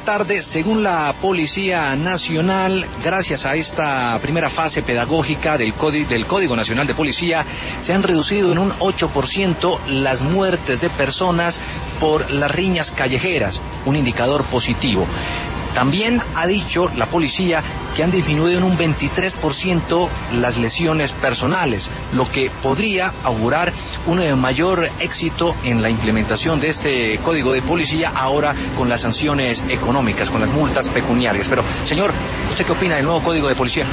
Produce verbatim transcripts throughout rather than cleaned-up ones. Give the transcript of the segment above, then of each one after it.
tarde, según la Policía Nacional, gracias a esta primera fase pedagógica del Código, del Código Nacional de Policía, se han reducido en un ocho por ciento las muertes de personas por las riñas callejeras, un indicador positivo. También ha dicho la policía que han disminuido en un veintitrés por ciento las lesiones personales, lo que podría augurar un mayor éxito en la implementación de este código de policía ahora con las sanciones económicas, con las multas pecuniarias. Pero, señor, ¿usted qué opina del nuevo código de policía?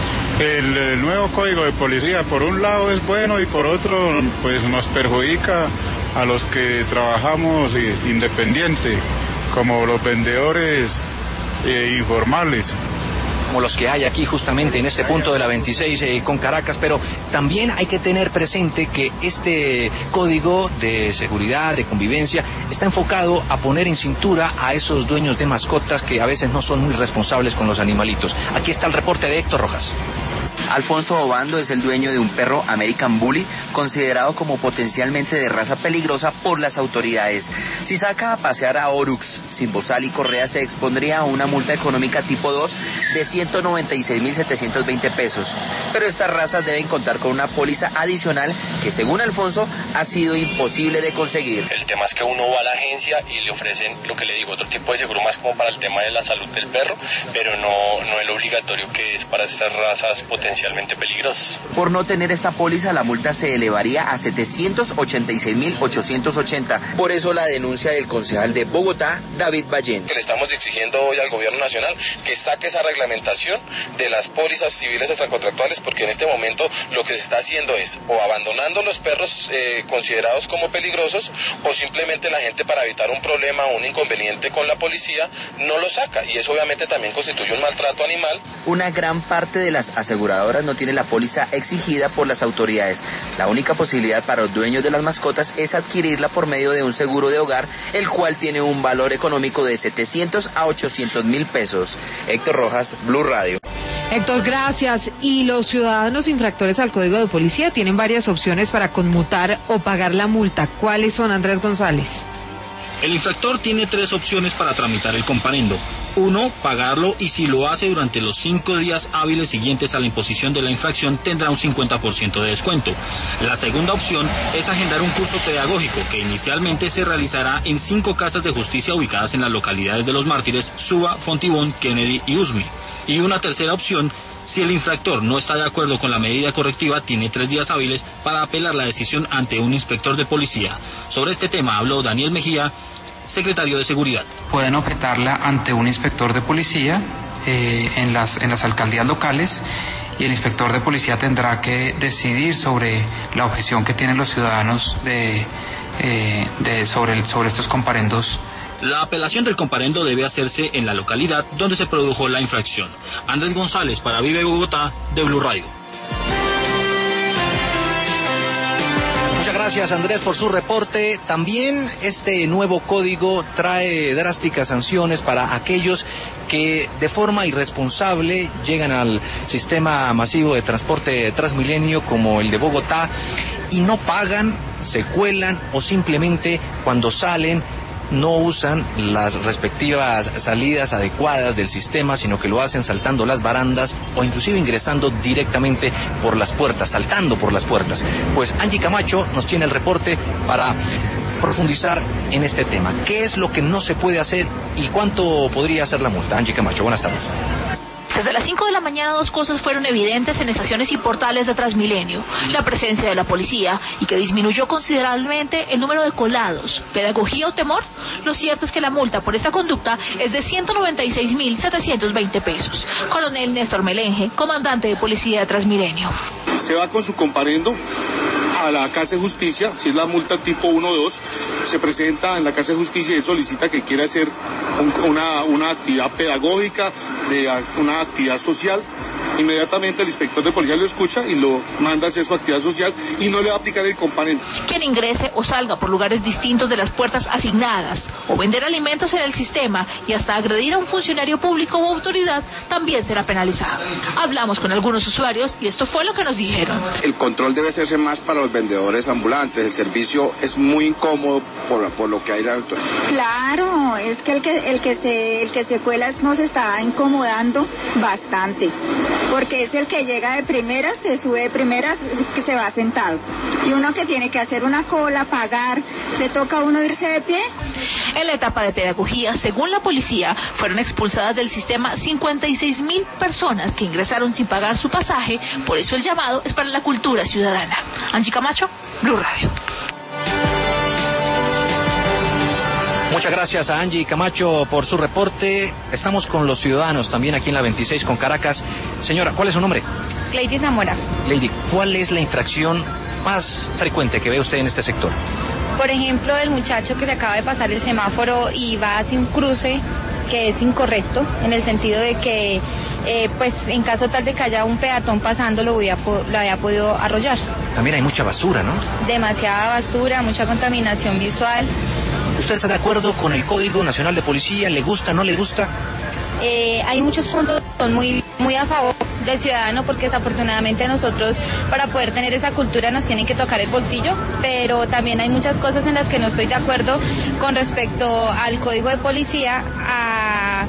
El, el nuevo código de policía, por un lado es bueno y por otro, pues nos perjudica a los que trabajamos independiente, como los vendedores Eh, informales, como los que hay aquí justamente en este punto de la veintiséis eh, con Caracas, pero también hay que tener presente que este código de seguridad, de convivencia, está enfocado a poner en cintura a esos dueños de mascotas que a veces no son muy responsables con los animalitos. Aquí está el reporte de Héctor Rojas. Alfonso Obando es el dueño de un perro American Bully, considerado como potencialmente de raza peligrosa por las autoridades. Si saca a pasear a Orux sin bozal y correa, se expondría a una multa económica tipo dos de ciento noventa y seis mil setecientos veinte pesos. Pero estas razas deben contar con una póliza adicional que, según Alfonso, ha sido imposible de conseguir. El tema es que uno va a la agencia y le ofrecen, lo que le digo, otro tipo de seguro más como para el tema de la salud del perro, pero no, no el obligatorio que es para estas razas potencialmente peligrosas. Por no tener esta póliza, la multa se elevaría a setecientos ochenta y seis mil ochocientos ochenta. Por eso la denuncia del concejal de Bogotá, David Ballén. Que le estamos exigiendo hoy al gobierno nacional que saque esa reglamentación de las pólizas civiles extracontractuales, porque en este momento lo que se está haciendo es o abandonando los perros eh, considerados como peligrosos, o simplemente la gente, para evitar un problema o un inconveniente con la policía, no lo saca, y eso obviamente también constituye un maltrato animal. Una gran parte de las aseguradoras no tiene la póliza exigida por las autoridades. La única posibilidad para los dueños de las mascotas es adquirirla por medio de un seguro de hogar, el cual tiene un valor económico de setecientos a ochocientos mil pesos. Héctor Rojas, Blue Radio. Héctor, gracias. Y los ciudadanos infractores al Código de Policía tienen varias opciones para conmutar o pagar la multa. ¿Cuáles son, Andrés González? El infractor tiene tres opciones para tramitar el comparendo. Uno, pagarlo, y si lo hace durante los cinco días hábiles siguientes a la imposición de la infracción, tendrá un cincuenta por ciento de descuento. La segunda opción es agendar un curso pedagógico que inicialmente se realizará en cinco casas de justicia ubicadas en las localidades de Los Mártires, Suba, Fontibón, Kennedy y Usme. Y una tercera opción, si el infractor no está de acuerdo con la medida correctiva, tiene tres días hábiles para apelar la decisión ante un inspector de policía. Sobre este tema habló Daniel Mejía, secretario de Seguridad. Pueden objetarla ante un inspector de policía eh, en las, en las alcaldías locales, y el inspector de policía tendrá que decidir sobre la objeción que tienen los ciudadanos de, eh, de, sobre, el, sobre estos comparendos. La apelación del comparendo debe hacerse en la localidad donde se produjo la infracción. Andrés González para Vive Bogotá, de Blue Radio. Muchas gracias, Andrés, por su reporte. También este nuevo código trae drásticas sanciones para aquellos que de forma irresponsable llegan al sistema masivo de transporte Transmilenio como el de Bogotá y no pagan, se cuelan o simplemente cuando salen no usan las respectivas salidas adecuadas del sistema, sino que lo hacen saltando las barandas o inclusive ingresando directamente por las puertas, saltando por las puertas. Pues Angie Camacho nos tiene el reporte para profundizar en este tema. ¿Qué es lo que no se puede hacer y cuánto podría ser la multa? Angie Camacho, buenas tardes. Desde las cinco de la mañana dos cosas fueron evidentes en estaciones y portales de Transmilenio: la presencia de la policía y que disminuyó considerablemente el número de colados. ¿Pedagogía o temor? Lo cierto es que la multa por esta conducta es de ciento noventa y seis mil setecientos veinte pesos. Coronel Néstor Melenge, comandante de policía de Transmilenio. Se va con su comparendo a la Casa de Justicia, si es la multa tipo uno o dos, se presenta en la Casa de Justicia y solicita que quiera hacer un, una, una actividad pedagógica, de una actividad social, Inmediatamente el inspector de policía lo escucha y lo manda a hacer su actividad social y no le va a aplicar el comparendo. Quien ingrese o salga por lugares distintos de las puertas asignadas o vender alimentos en el sistema y hasta agredir a un funcionario público o autoridad también será penalizado. Hablamos con algunos usuarios y esto fue lo que nos dijeron. El control debe hacerse más para los vendedores ambulantes. El servicio es muy incómodo por, por lo que hay la autoridad. Claro, es que el que el que se el que se cuela nos está incomodando bastante, porque es el que llega de primeras, se sube de primeras, que se va sentado, y uno que tiene que hacer una cola, pagar, le toca a uno irse de pie. En la etapa de pedagogía, según la policía, fueron expulsadas del sistema cincuenta y seis mil personas que ingresaron sin pagar su pasaje, por eso el llamado es para la cultura ciudadana. Angie Camacho, Blue Radio. Muchas gracias a Angie Camacho por su reporte. Estamos con los ciudadanos también aquí en la veintiséis con Caracas. Señora, ¿cuál es su nombre? Lady Zamora. Lady, ¿cuál es la infracción más frecuente que ve usted en este sector? Por ejemplo, el muchacho que se acaba de pasar el semáforo y va hacia un cruce que es incorrecto, en el sentido de que, eh, pues, en caso tal de que haya un peatón pasando, lo, hubiera, lo había podido arrollar. También hay mucha basura, ¿no? Demasiada basura, mucha contaminación visual. ¿Usted está de acuerdo con el Código Nacional de Policía? ¿Le gusta, no le gusta? Eh, hay muchos puntos que son muy, muy a favor del ciudadano, porque desafortunadamente nosotros, para poder tener esa cultura, nos tienen que tocar el bolsillo, pero también hay muchas cosas en las que no estoy de acuerdo con respecto al Código de Policía, a,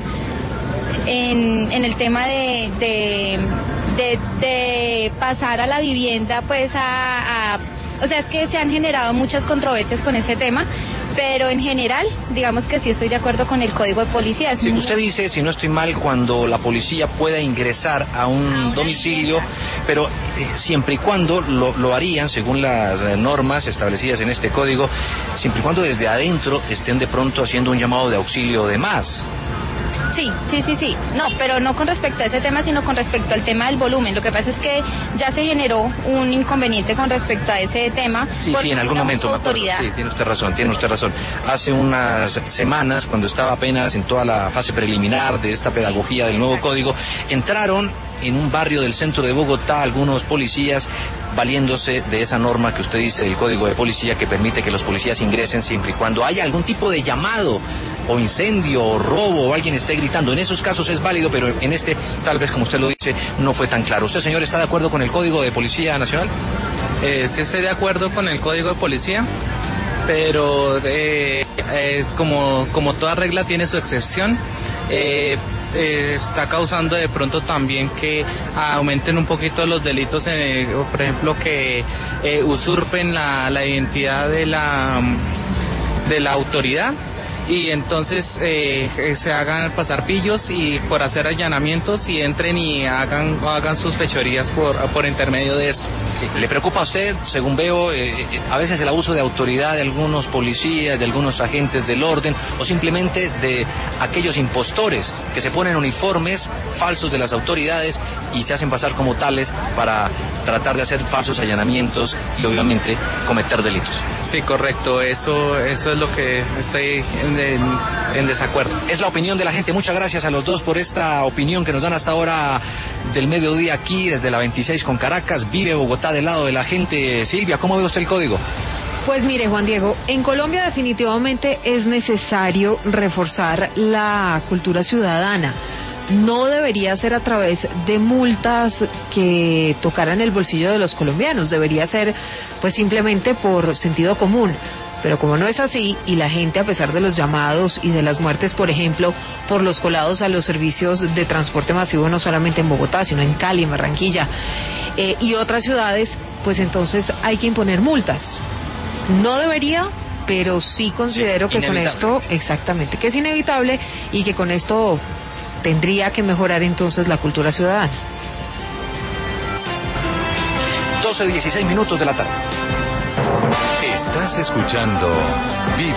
en, en el tema de, de, de, de pasar a la vivienda, pues a, a... O sea, es que se han generado muchas controversias con ese tema, pero en general, digamos que sí estoy de acuerdo con el Código de Policía. Sí, usted dice, si no estoy mal, cuando la policía pueda ingresar a un a domicilio, vivienda. Pero eh, siempre y cuando lo, lo harían, según las eh, normas establecidas en este código, siempre y cuando desde adentro estén de pronto haciendo un llamado de auxilio de más. Sí, sí, sí, sí. No, pero no con respecto a ese tema, sino con respecto al tema del volumen. Lo que pasa es que ya se generó un inconveniente con respecto a ese tema. Sí, sí, en algún momento me acuerdo. Sí, tiene usted razón, tiene usted razón. Hace unas semanas, cuando estaba apenas en toda la fase preliminar de esta pedagogía del nuevo código, entraron en un barrio del centro de Bogotá algunos policías valiéndose de esa norma que usted dice del Código de Policía, que permite que los policías ingresen siempre y cuando haya algún tipo de llamado o incendio o robo o alguien esté gritando. En esos casos es válido, pero en este, tal vez como usted lo dice, no fue tan claro. ¿Usted, señor, está de acuerdo con el Código de Policía Nacional? Eh, sí estoy de acuerdo con el Código de Policía, pero eh, eh, como, como toda regla tiene su excepción. Eh, eh, está causando de pronto también que aumenten un poquito los delitos, eh, por ejemplo que eh, usurpen la, la identidad de la de la autoridad, y entonces eh, se hagan pasar pillos y por hacer allanamientos y entren y hagan hagan sus fechorías por por intermedio de eso. Sí. ¿Le preocupa a usted, según veo, eh, a veces el abuso de autoridad de algunos policías, de algunos agentes del orden, o simplemente de aquellos impostores que se ponen uniformes falsos de las autoridades y se hacen pasar como tales para tratar de hacer falsos allanamientos y obviamente cometer delitos? Sí, correcto, eso eso es lo que estoy en, en, en desacuerdo. Es la opinión de la gente. Muchas gracias a los dos por esta opinión que nos dan hasta ahora del mediodía aquí desde la veintiséis con Caracas. Vive Bogotá del lado de la gente. Silvia, ¿cómo ve usted el código? Pues mire, Juan Diego, en Colombia definitivamente es necesario reforzar la cultura ciudadana. No debería ser a través de multas que tocaran el bolsillo de los colombianos, debería ser pues simplemente por sentido común. Pero como no es así, y la gente, a pesar de los llamados y de las muertes, por ejemplo, por los colados a los servicios de transporte masivo, no solamente en Bogotá, sino en Cali, en Barranquilla eh, y otras ciudades, pues entonces hay que imponer multas. No debería, pero sí considero sí, que con esto, exactamente, que es inevitable y que con esto tendría que mejorar entonces la cultura ciudadana. doce dieciséis minutos de la tarde. Estás escuchando